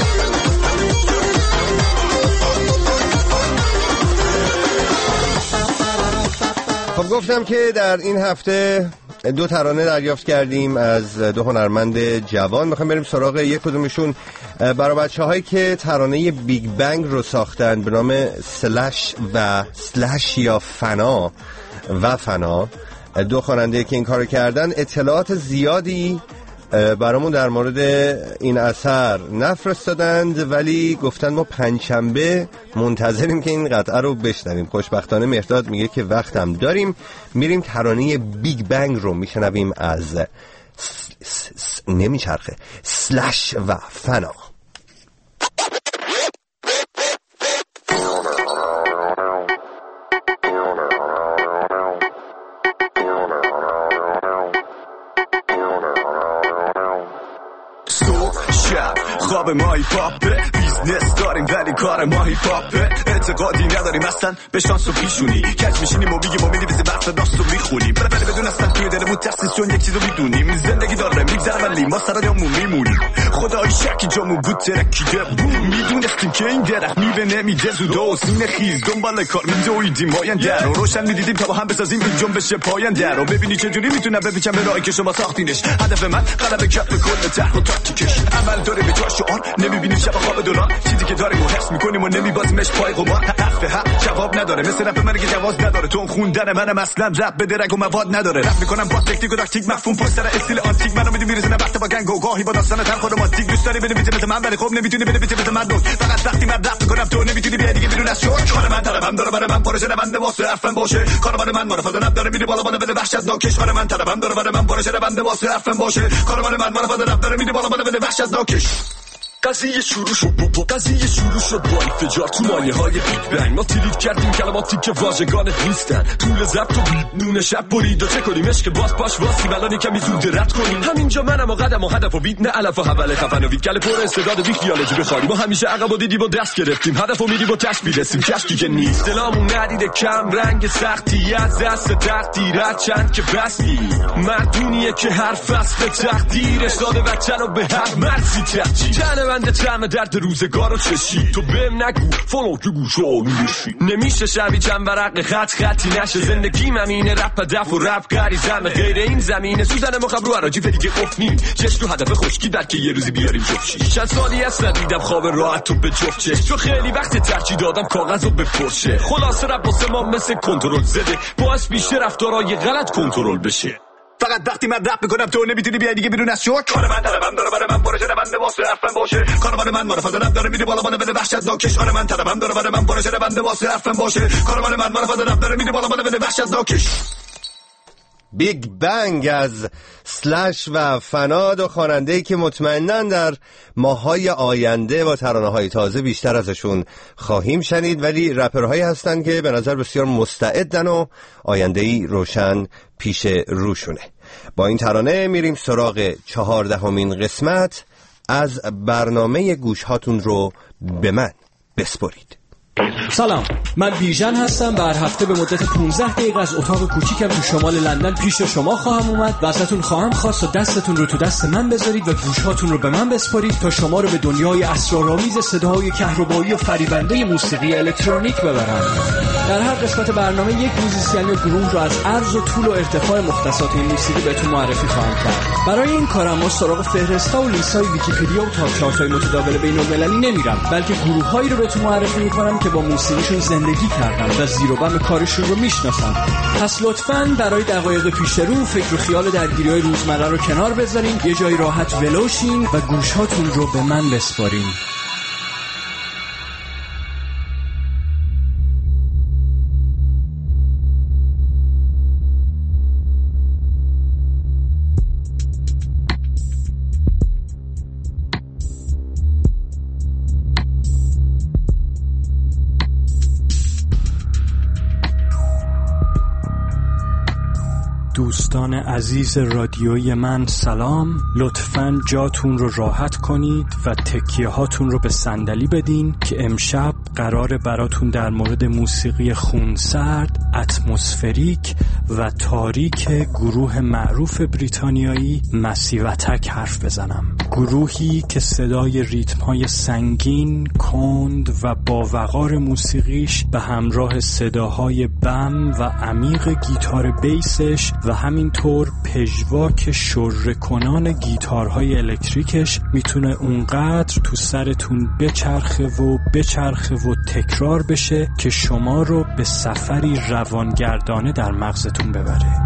خب گفتم که در این هفته دو ترانه دریافت کردیم از دو هنرمند جوان. میخوایم بریم سراغ یک کدومشون برای بچه هایی که ترانه بیگ بنگ رو ساختن به نام سلش و سلش یا فنا و فنا. دو خواننده که این کارو کردن اطلاعات زیادی برامون در مورد این اثر نفرستادند، ولی گفتن ما پنجشنبه منتظریم که این قطعه رو بشنویم. خوشبختانه مهرداد میگه که وقتم داریم، میریم ترانه بیگ بنگ رو میشنویم از س... س... س... نمیچرخه سلش و فنا. خواب ما هیپ هاپه، بیزنس داریم ولی کار ما هیپ هاپه، اعتقادی نداریم اصلا به شانس و پیشونی، کج میشینیم و میگیم و می‌نویسیم بحث راست و میخونیم، ولی بدون اصلا توی دلمون ترسیز چون یک چیزو میدونیم، زندگی داره میگذره ولی ما سرانمون میمونیم. خدای شکی جامون بود ترکیده بود، میدونستیم که این درخت میوه نمیده زود و سینه خیز دنبال کار میدویدیم آینده رو روشن میدیدیم تا با هم بسازیم این جنبش پاینده رو. ببینی چجوری میتونم بپیچم به راهی که شما ساختینش، هدف من غلبه کف کل طرح و تاکتیکش، عمل داره به جا شعار نمیبینیم شب خواب دوران، چیزی که داریم و حس میکنیم و نمیبازیمش پای قمار، حرف حق جواب نداره، مثل رپ من که جواز نداره، تون خوندن منم اصلا رپ به درک و مواد نداره، رپ میکنم با تکنیک و تاکتیک مفهوم پشت سر استیل آنتیک، منو میدی میرزنه وقت با گنگ و گاهی با داستان تلخ و رمانتیک، دوست داری بنویسی مثل من ولی خب نمیتونی بنویسی مثل من، دوست فقط وقتی من رپ میکنم تو نمیتونی بیای دیگه بیرون از شور، کار من طلبم داره برای من پروژه روند واسه حرفم باشه، کار برای من معرفت رپ داره میری بالا بالا بده وحشتناک، کشور من طلبم داره برای من پروژه روند واسه حرفم باشه، کار برای من معرفت رپ داره میری بالا بالا بده وحشتناک. قضیه شروع شد بابا قضیه شروع شد با انفجار تو مایه های بیگ بنگ، ما تریپ کردیم کلماتی که واژگان نیستن، طول ضبط و بیت نون شب برید و چه کنیم عشق باز باش واسی بلانی کمی زود رد کنیم، همینجا منم و قدم و هدف و بیت نه علف و حول خفن و بیت کل پر استعداد بی خیالجی بخاریم، ما همیشه عقب و دیدیم و دست گرفتیم، هدف و میدیم و تشبیه رسیم کشکی که نیست، دلامون ندیده کم رنگ سختی از دست تقدیر چند که بستی، مردونیه که هر فصل تقدیرش داده وطن و به هر مرزی ترجیح، بنده طعم درد روزگار و چشی، تو بهم نگو فالو که گوش آلوشی، نمیشه شبی چند ورق خط خطی نشه، زندگی ممینه رپ دف و رپ غریزمه، غیر این زمینه سوزن مخم رو عراجی دیگه قفنیم، چشم تو هدف خشکی بلکه یه روزی بیاریم جفشی، چند سالی هست ندیدم خواب راحت تو به جفت چش، تو خیلی وقت ترجیح دادم کاغذ رو بپرشه، خلاصه رپ واسه ما مثل کنترل زده، باعث میشه رفتارای غلط کنترل بشه، فقط وقتی من رپ میکنم تو نمیتونی بیای دیگه بیرون از شوک، کار من طلبم داره برای من پروژه روند واسه حرفم باشه. کاروان من معرفت رب داره میره بالا بالا بده وحشتناک. کشور من طربم داره برای من بارش بنده واسه حرفم باشه. کاروان من معرفت رب داره میره بالا بالا بده وحشتناک. بیگ بنگ از سلش و فناد و خواننده‌ای که مطمئناً در ماه‌های آینده با ترانه‌های تازه بیشتر ازشون خواهیم شنید، ولی رپرهایی هستن که به نظر بسیار مستعدن و آینده‌ای روشن پیش روشونه. با این ترانه میریم سراغ چهاردهمین قسمت از برنامه گوش هاتون رو به من بسپرید. سلام، من بیژن هستم و هر هفته به مدت پانزده دقیقه از اتاق کوچیکم تو شمال لندن پیش شما خواهم اومد و ازتون خواهم خواست و دستتون رو تو دست من بذارید و گوشهاتون رو به من بسپارید تا شما رو به دنیای اسرارآمیز صداهای کهربایی و فریبنده موسیقی الکترونیک ببرم. در هر قسمت برنامه یک موزیسین یا گروه رو از عرض و طول و ارتفاع مختصات این موسیقی بهتون معرفی خواهم کرد. برای این کارم ما سراغ فهرست‌ها و لیست‌های ویکی‌پدیا و تاپ چارت‌های متداول بین‌المللی نمیرم، بلکه گروه‌هایی رو بهتون معرفی می‌کنم که با موسیقیشون زندگی کردن و زیر و بم کارشون رو میشناسن. پس لطفاً برای دقایق پیش رو فکر و خیال درگیری‌های روزمره رو کنار بذارین، یه جای راحت ولوشین و گوشهاتون رو به من بسپارین. دوستان عزیز رادیوی من سلام، لطفاً جاتون رو راحت کنید و تکیه هاتون رو به صندلی بدین که امشب قراره براتون در مورد موسیقی خونسرد، اتمسفریک و تاریک گروه معروف بریتانیایی مسیو اتک حرف بزنم. گروهی که صدای ریتم‌های سنگین، کند و با وقار موسیقیش به همراه صداهای بم و عمیق گیتار بیسش و همینطور پژواک شره کنان گیتارهای الکتریکش میتونه اونقدر تو سرتون بچرخه و بچرخه و تکرار بشه که شما رو به سفری روانگردانه در مغزتون ببره.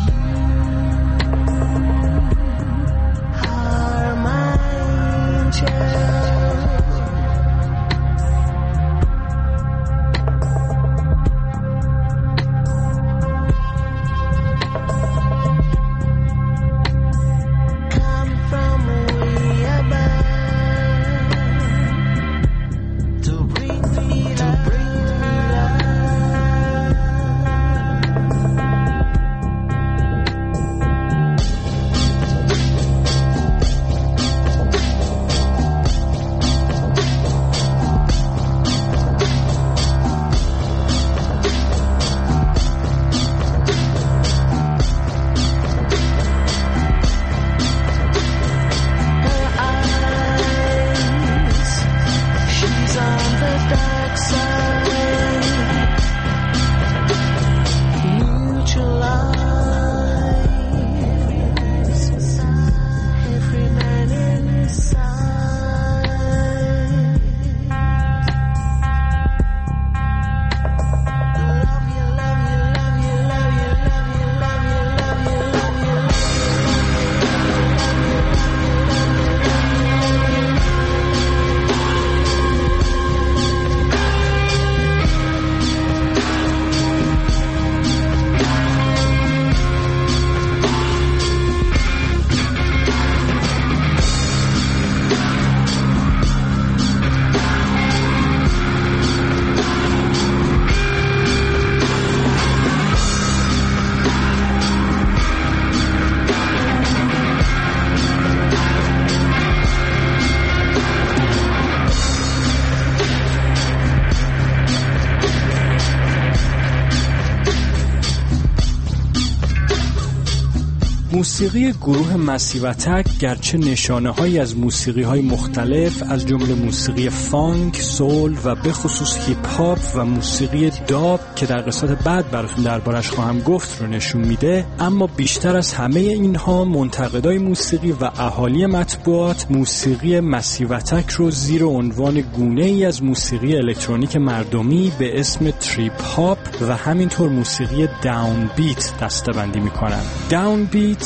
موسیقی گروه مسیو اتک گرچه نشانه‌هایی از موسیقی‌های مختلف از جمله موسیقی فانک، سول و به خصوص هیپ هاپ و موسیقی داب که در قسمت بعد براتون دربارش خواهم گفت رو نشون میده، اما بیشتر از همه اینها منتقدای موسیقی و اهالی مطبوعات موسیقی مسیو اتک رو زیر عنوان گونه‌ای از موسیقی الکترونیک مردمی به اسم تریپ هاپ و همینطور موسیقی داون بیت دسته‌بندی می‌کنن. داون بیت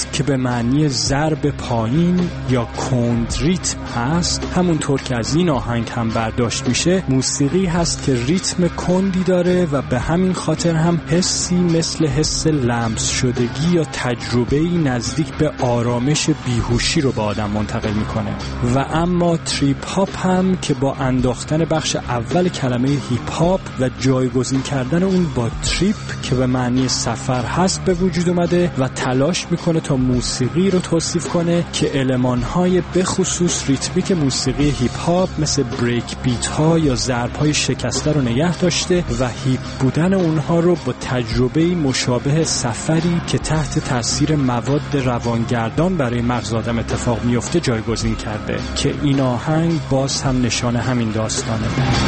که به معنی ضرب پایین یا کند ریتم هست، همونطور که از این آهنگ هم برداشت میشه، موسیقی هست که ریتم کندی داره و به همین خاطر هم حسی مثل حس لمس شدگی یا تجربه‌ای نزدیک به آرامش بیهوشی رو به آدم منتقل میکنه. و اما تریپ هاپ هم که با انداختن بخش اول کلمه هیپ هاپ و جایگزین کردن اون با تریپ که به معنی سفر هست به وجود اومده و تلاش میکنه تا موسیقی رو توصیف کنه که المان‌های به خصوص ریتمیک موسیقی هیپ هاپ مثل بریک بیت ها یا ضرب های شکسته رو نگه داشته و هیپ بودن اونها رو با تجربه مشابه سفری که تحت تاثیر مواد روانگردان برای مغز آدم اتفاق میفته جایگزین کرده که این آهنگ باز هم نشان همین داستانه.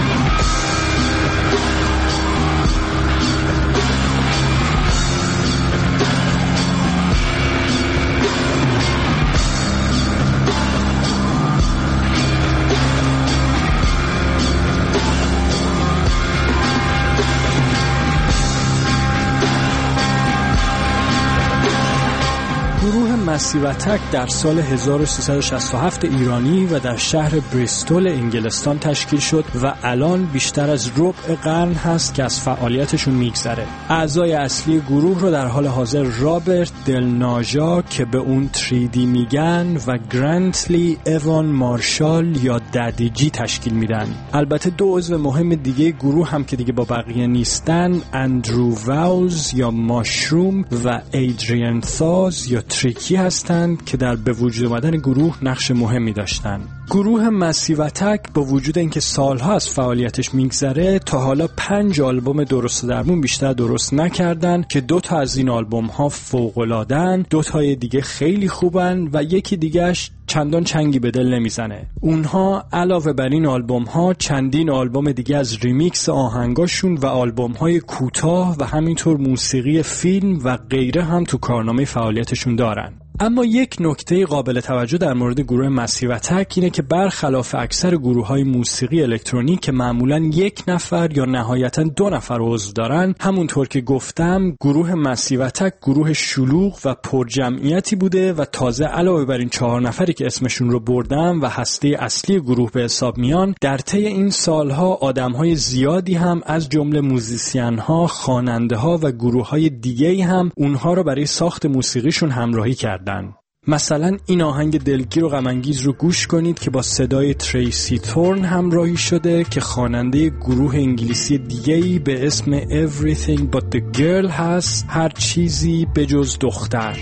مسیو اتک در سال هزار و سیصد و شصت و هفت ایرانی و در شهر بریستول انگلستان تشکیل شد و الان بیشتر از ربع قرن هست که از فعالیتشون میگذره. اعضای اصلی گروه رو در حال حاضر رابرت دل ناژا که به اون تری دی میگن و گرانتلی ایوان مارشال یا ددی جی تشکیل میدن. البته دو عضو مهم دیگه گروه هم که دیگه با بقیه نیستن، اندرو واولز یا ماشروم و ایدریان تاز یا تریکی هستند که در به وجود آمدن گروه نقش مهمی داشتند. گروه مسیو اتک با وجود اینکه سالها از فعالیتش میگذره تا حالا پنج آلبوم درست و درمون بیشتر درست نکردن که دو تا از این آلبوم ها فوق‌العاده‌اند، دو تای دیگه خیلی خوبن و یکی دیگهش چندان چنگی به دل نمیزنه. اونها علاوه بر این آلبوم ها چندین آلبوم دیگه از ریمیکس آهنگاشون و آلبوم های کوتاه و همینطور موسیقی فیلم و غیره هم تو کارنامه فعالیتشون دارن. اما یک نکته قابل توجه در مورد گروه مسیو اتک اینه که برخلاف اکثر گروه‌های موسیقی الکترونیک که معمولاً یک نفر یا نهایتاً دو نفر عضو دارن، همونطور که گفتم گروه مسیو اتک گروه شلوغ و پرجمعیتی بوده و تازه علاوه بر این چهار نفری که اسمشون رو بردم و هسته اصلی گروه به حساب میان، در طی این سالها آدم‌های زیادی هم از جمله موزیسین‌ها، خواننده‌ها و گروه‌های دیگه‌ای هم اونها رو برای ساخت موسیقیشون همراهی کردن. مثلا این آهنگ دلگیر و غم‌انگیز رو گوش کنید که با صدای تریسی تورن همراهی شده که خواننده گروه انگلیسی دیگه‌ای به اسم Everything But The Girl هست، هر چیزی به جز دختر.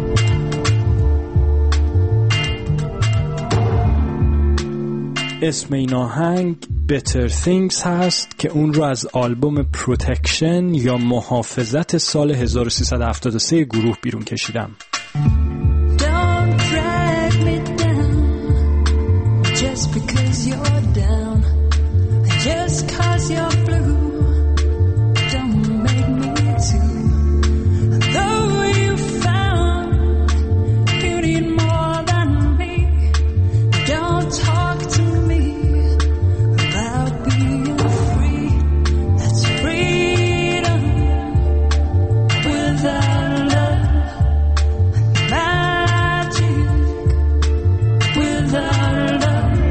اسم این آهنگ Better Things هست که اون رو از آلبوم Protection یا محافظت سال هزار و سیصد و هفتاد و سه گروه بیرون کشیدم. Just because you're down, just cause you're blue, don't make me too. Though you found you need more than me, don't talk to me about being free. That's freedom without love, magic without love.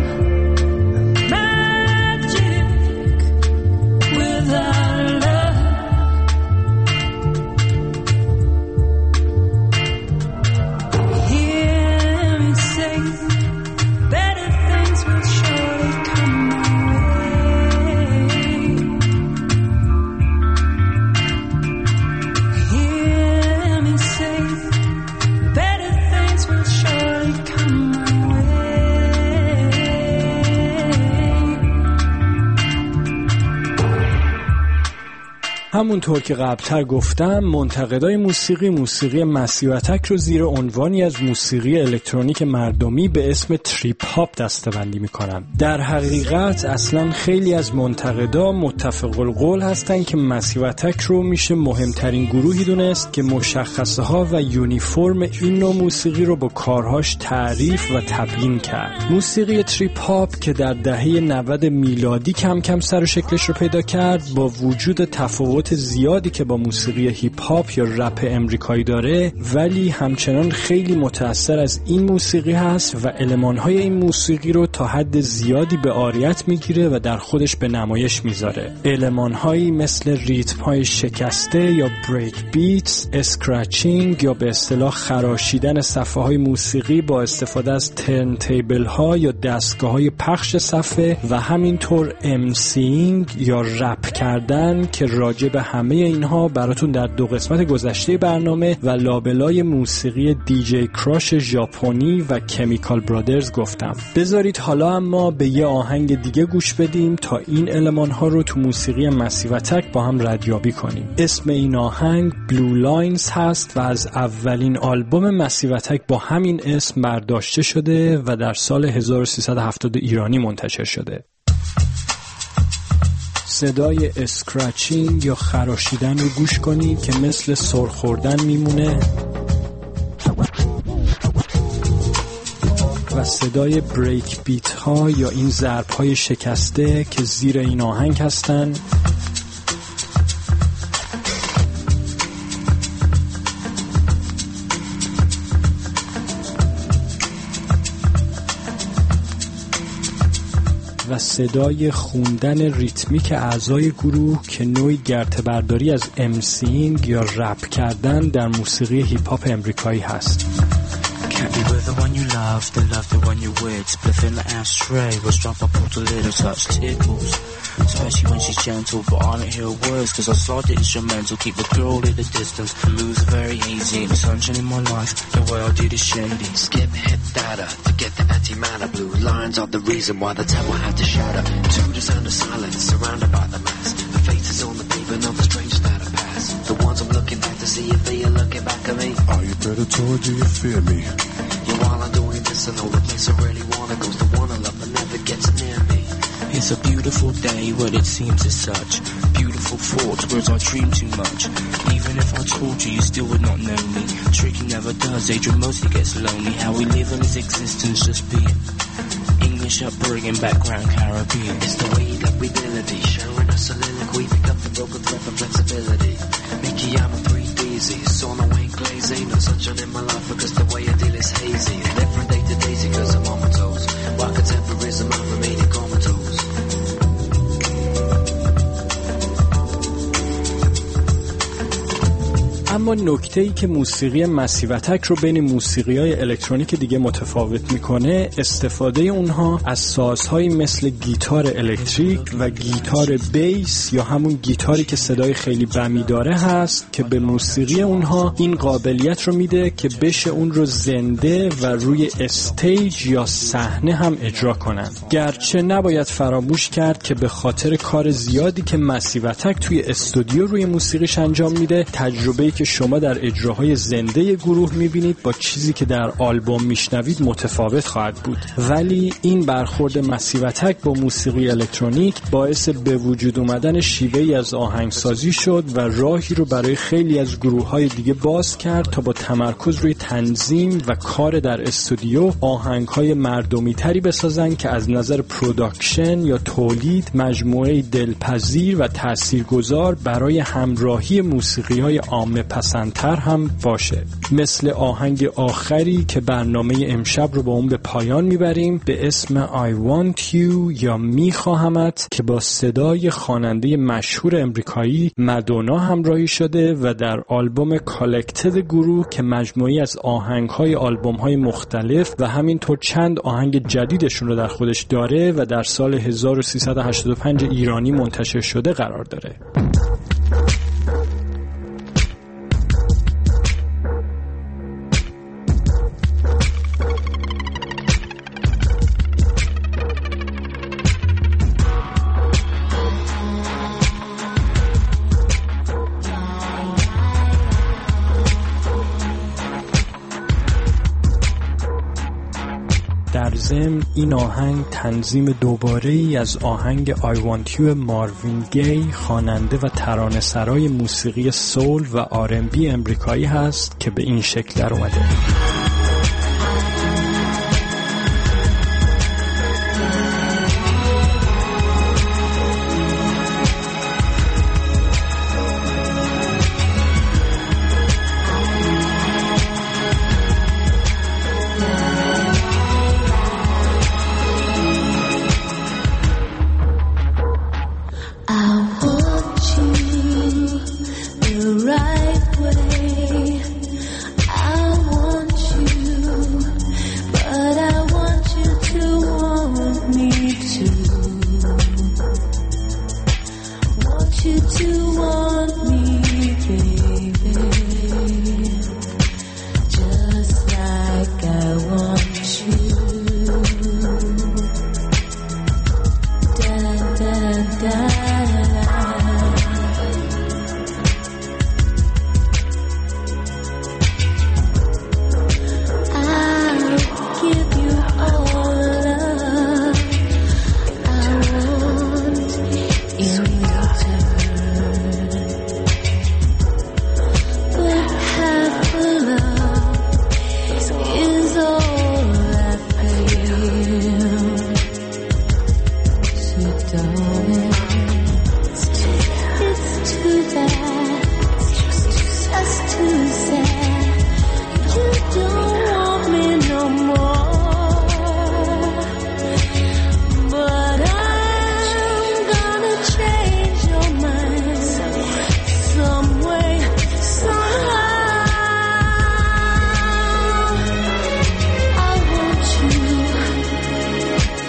همونطور که قبلتر گفتم، منتقدای موسیقی موسیقی مسیو اتک رو زیر عنوانی از موسیقی الکترونیک مردمی به اسم تریپ هاپ دسته‌بندی میکنن. در حقیقت اصلا خیلی از منتقدا متفق القول هستن که مسیو اتک رو میشه مهمترین گروهی دونست که مشخصه ها و یونیفرم این نوع موسیقی رو با کارهاش تعریف و تبیین کرد. موسیقی تریپ هاپ که در دهه نود میلادی کم کم سر و شکلش رو پیدا کرد، با وجود تفاوت تفاوت زیادی که با موسیقی هیپ هاپ یا رپ امریکایی داره، ولی همچنان خیلی متأثر از این موسیقی هست و المان‌های این موسیقی رو تا حد زیادی به عاریت میگیره و در خودش به نمایش میذاره. المان‌هایی مثل ریتم‌های شکسته یا بریک بیتس، اسکرچینگ یا به اصطلاح خراشیدن صفحه‌های موسیقی با استفاده از ترن تیبل‌ها یا دستگاه‌های پخش صفحه و همینطور امسینگ یا رپ کردن که راجع به همه اینها براتون در دو قسمت گذشته برنامه و لابلای موسیقی دیجی کراش ژاپنی و کمیکال برادرز گفتم. بذارید حالا اما به یه آهنگ دیگه گوش بدیم تا این المان‌ها رو تو موسیقی مسیو اتک با هم ردیابی کنیم. اسم این آهنگ بلو لاینز هست و از اولین آلبوم مسیو اتک با همین اسم برداشته شده و در سال هزار و سیصد و هفتاد ایرانی منتشر شده. صدای اسکرچینگ یا خراشیدن رو گوش کنید که مثل سر خوردن میمونه و صدای بریک بیت ها یا این ضرب های شکسته که زیر این آهنگ هستن و صدای خوندن ریتمیک اعضای گروه که نوعی گرته‌برداری از امسینگ یا رپ کردن در موسیقی هیپ هاپ امریکایی هست. Can't be with the one you love, then love the one you're with. Spliff in the ashtray, was drop up all the little touch tickles. Especially when she's gentle, but I don't hear words, cause I slide the instrumental, keep the girl at a distance. The moves are very hazy, the sunshine in my life, the way I did is shady. Skip hit data, to get the antimatter. Blue lines are the reason why the tower had to shatter. To the sound of silence, surrounded by the mass. The faces on the pavement of the strange that I pass. The ones I'm looking back to see if they are looking back at me. Are you predator, do you fear me? Yeah, while I'm doing this, I know the place I really wanna go's the one I love but never gets near me. It's a beautiful day, what it seems is such. Beautiful thoughts, words I dream too much. Even if I told you, you still would not know me. Tricky never does, Adrian mostly gets lonely. How we live in his existence, just being English upbringing, background Caribbean. It's the way that we build it, sharing a soliloquy, pick up the broken thread from flexibility. Mickey, I'm a three D Z, so no ain't glazy. No sunshine in my life because the way I deal is hazy. Live from day to daisy cause I'm on my toes. While contemporism, I'm remaining comatose. اما نکته‌ای که موسیقی مسیو اتک رو بین موسیقی‌های الکترونیک دیگه متفاوت میکنه استفاده اونها از سازهایی مثل گیتار الکتریک و گیتار بیس یا همون گیتاری که صدای خیلی بمی داره هست که به موسیقی اونها این قابلیت رو میده که بشه اون رو زنده و روی استیج یا صحنه هم اجرا کنن. گرچه نباید فراموش کرد که به خاطر کار زیادی که مسیو اتک توی استودیو روی موسیقیش انجام میده، تجربه‌ای که شما در اجراهای زنده گروه میبینید با چیزی که در آلبوم میشنوید متفاوت خواهد بود. ولی این برخورد مسیو اتک با موسیقی الکترونیک باعث به وجود اومدن شیوهی از آهنگسازی شد و راهی رو برای خیلی از گروه‌های دیگه باز کرد تا با تمرکز روی تنظیم و کار در استودیو آهنگ‌های مردمی‌تری بسازن که از نظر پروداکشن یا تولید مجموعه دلپذیر و تاثیرگذار برای همراهی موسیقی‌های عامه پسندتر هم باشه. مثل آهنگ آخری که برنامه امشب رو با اون به پایان میبریم به اسم I Want You یا میخواهمت که با صدای خواننده مشهور امریکایی مادونا همراهی شده و در آلبوم کالکتد گروه که مجموعی از آهنگ‌های آلبوم‌های مختلف و همینطور چند آهنگ جدیدشون رو در خودش داره و در سال هزار و سیصد و هشتاد و پنج ایرانی منتشر شده قرار داره. در ضمن این آهنگ تنظیم دوباره‌ای از آهنگ I Want You ماروین گی خواننده و ترانه‌سرای موسیقی سول و آر ام بی امریکایی هست که به این شکل در اومده.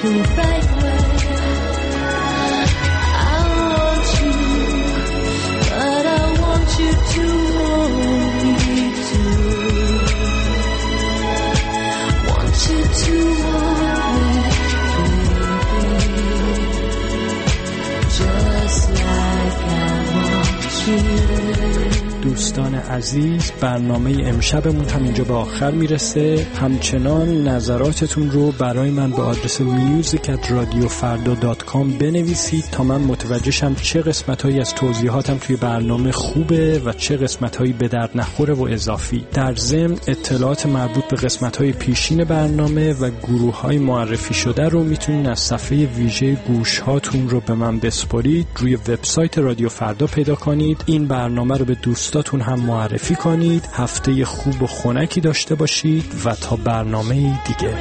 the right way. I want you, but I want you to hold me too. Want you to hold me, just like I want you. دوستان عزیز، برنامه امشبمون هم اینجا به آخر میرسه. همچنان نظراتتون رو برای من به آدرس میوزیک ات رادیو فردا دات کام بنویسید تا من متوجه شم چه قسمت‌هایی از توضیحاتم توی برنامه خوبه و چه قسمت‌هایی به درد نخوره و اضافی. در ضمن اطلاعات مربوط به قسمت‌های پیشین برنامه و گروه‌های معرفی شده رو میتونید از صفحه ویژه گوش‌هاتون رو به من بسپارید، روی وبسایت رادیو فردا پیدا کنید. این برنامه رو به دوستاتون هم معرفی کنید. هفته خوب و خنکی داشته باشید و تا برنامه دیگه.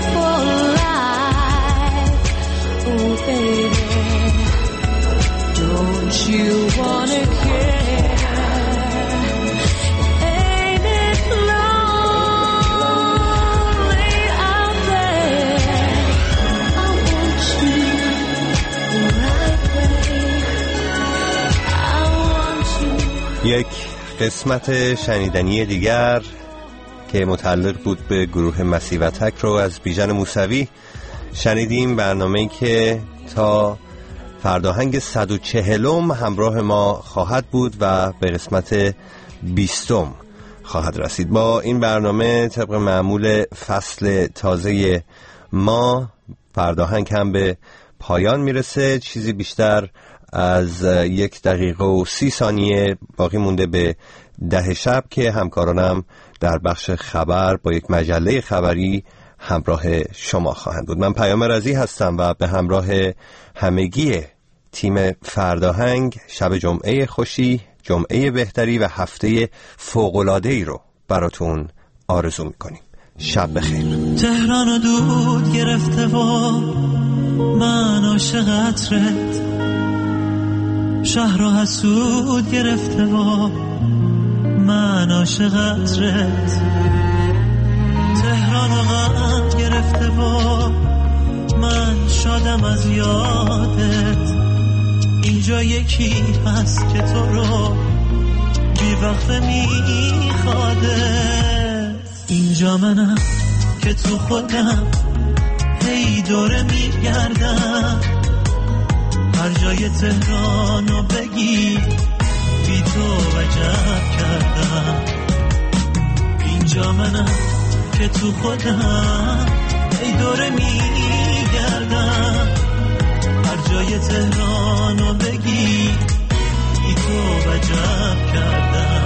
یک قسمت شنیدنی دیگر که متعلق بود به گروه مسیوتک رو از بیژن موسوی شنیدیم. برنامه‌ای که تا فرداهنگ صد و چهلم همراه ما خواهد بود و به قسمت بیستم خواهد رسید. با این برنامه طبق معمول فصل تازه ما فرداهنگ هم به پایان میرسه. چیزی بیشتر از یک دقیقه و سی ثانیه باقی مونده به ده شب که همکارانم در بخش خبر با یک مجله خبری همراه شما خواهند بود. من پیام رضی هستم و به همراه همگی تیم فرداهنگ شب جمعه خوشی، جمعه بهتری و هفته فوق‌العاده‌ای رو براتون آرزو میکنیم. شب بخیر. تهران دود گرفته و من عاشق عطرت، شهر و حسود گرفته و من عاشق عطرت، تهران و غم گرفته و من شادم از یادت. اینجا یکی هست که تو رو بی وقت میخوادت. اینجا منم که تو خودم هی دوره میگردم، هر جای تهرانو بگی بی تو وجب کردم. اینجا منم که تو خودم ای دوره میگردم، هر جای تهرانو بگی بی تو وجب کردم.